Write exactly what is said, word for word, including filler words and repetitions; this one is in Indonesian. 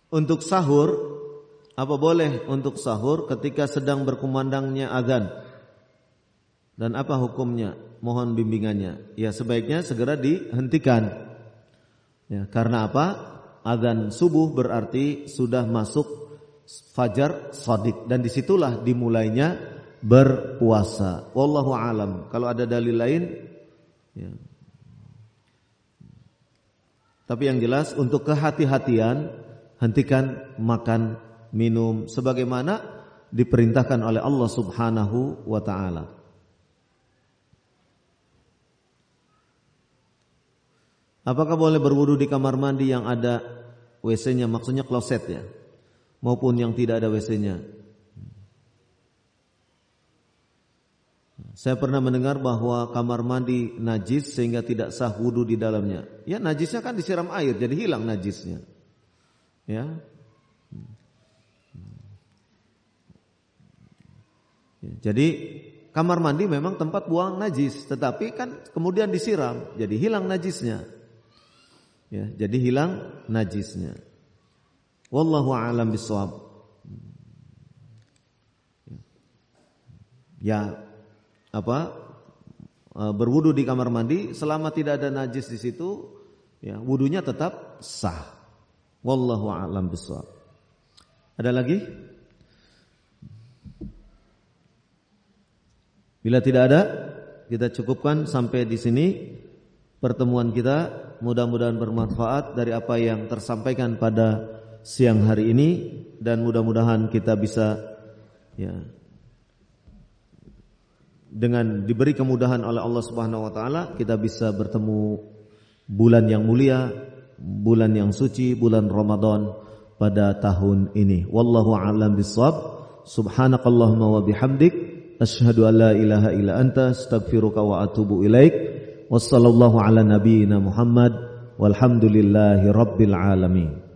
untuk sahur, apa boleh untuk sahur ketika sedang berkumandangnya azan? Dan apa hukumnya? Mohon bimbingannya. Ya, sebaiknya segera dihentikan. Ya, karena apa? Azan subuh berarti sudah masuk fajar shadiq, dan disitulah dimulainya berpuasa. Wallahu alam. Kalau ada dalil lain, ya. Tapi yang jelas untuk kehati-hatian, hentikan makan minum sebagaimana diperintahkan oleh Allah Subhanahu wa taala. Apakah boleh berwudu di kamar mandi yang ada W C-nya, maksudnya kloset ya, maupun yang tidak ada W C-nya? Saya pernah mendengar bahwa kamar mandi najis sehingga tidak sah wudu di dalamnya. Ya, najisnya kan disiram air, jadi hilang najisnya. Ya. Ya, jadi kamar mandi memang tempat buang najis, tetapi kan kemudian disiram, jadi hilang najisnya. Ya, jadi hilang najisnya. Wallahu a'lam bishawab. Ya, apa? Berwudu di kamar mandi selama tidak ada najis di situ, ya, wudunya tetap sah. Wallahu a'lam bishawab. Ada lagi? Bila tidak ada, kita cukupkan sampai di sini pertemuan kita. Mudah-mudahan bermanfaat dari apa yang tersampaikan pada siang hari ini, dan mudah-mudahan kita bisa, ya, dengan diberi kemudahan oleh Allah Subhanahu wa taala, kita bisa bertemu bulan yang mulia, bulan yang suci, bulan Ramadan pada tahun ini. Wallahu a'lam bishawab. Subhanakallahumma wa bihamdik, asyhadu an la ilaha illa anta, astaghfiruka wa atubu ilaik. Wassallallahu ala nabiyyina Muhammad walhamdulillahi rabbil alamin.